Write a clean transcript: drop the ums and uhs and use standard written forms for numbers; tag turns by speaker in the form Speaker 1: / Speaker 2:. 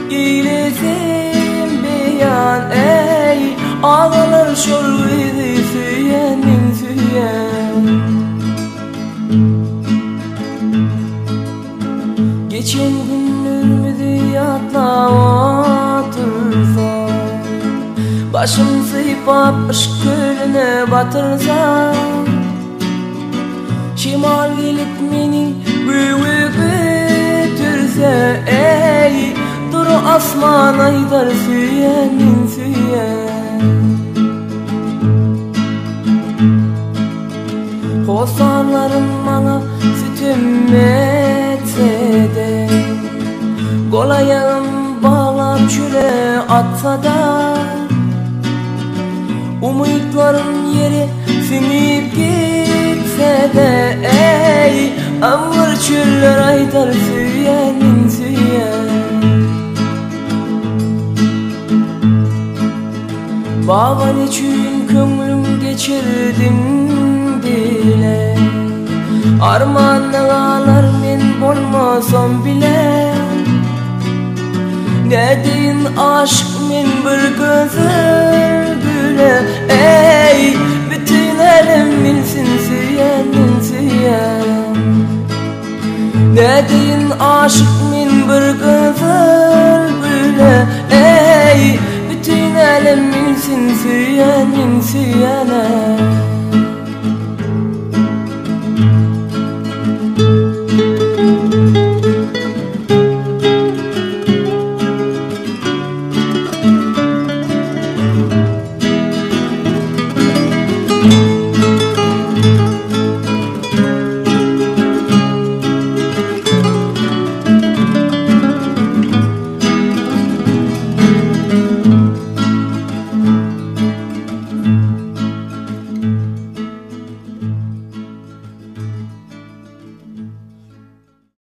Speaker 1: İletim beyan ey ağlar şol vidi süyenin süyen. Geçen günlerimizi yatla otursa, başım sıypap ışık gölüne batırsa, şimal gelip meni büyüğü götürse ey duru asman aydar süyenin süyen. Kosanların bana sütüm etse de, kol ayağım bağlap çöle atsa da, umutların yeri sünüp gitse de ey ağır çöller aydar süyenin süyen. Baban için kömlüm geçirdim bile, armağanlar men bolmasam bile, ne deyin aşk men bir gözür güle ey bütün elim bilsin süyenin süyen. Ne deyin aşk men bir gözür güle ey bütün elim bilsin süyenin süyene.